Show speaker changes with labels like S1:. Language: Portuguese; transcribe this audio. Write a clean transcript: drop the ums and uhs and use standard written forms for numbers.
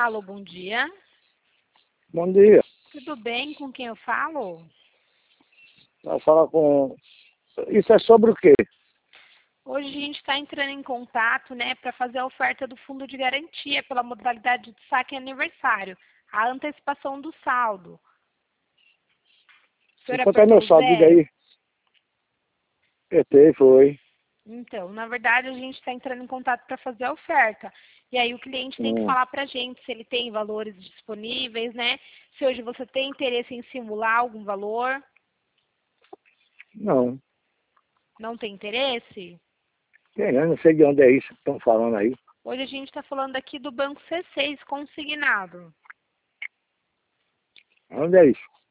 S1: Alô, bom dia.
S2: Bom dia.
S1: Tudo bem? Com quem eu falo?
S2: Vai falar com... Isso é sobre o quê?
S1: Hoje a gente está entrando em contato, né, para fazer a oferta do fundo de garantia pela modalidade de saque aniversário, a antecipação do saldo. O senhor
S2: Quanto é meu
S1: apertou o
S2: saldo? Diga
S1: zero?
S2: aí. Apertei, foi.
S1: Então, na verdade, a gente está entrando em contato para fazer a oferta. E aí o cliente tem que
S2: Hum,
S1: falar para a gente se ele tem valores disponíveis, né? Se hoje você tem interesse em simular algum valor.
S2: não.
S1: Não tem interesse?
S2: Eu não sei de onde é isso que estão falando aí.
S1: Hoje a gente está falando aqui do Banco C6 consignado.
S2: Onde é isso?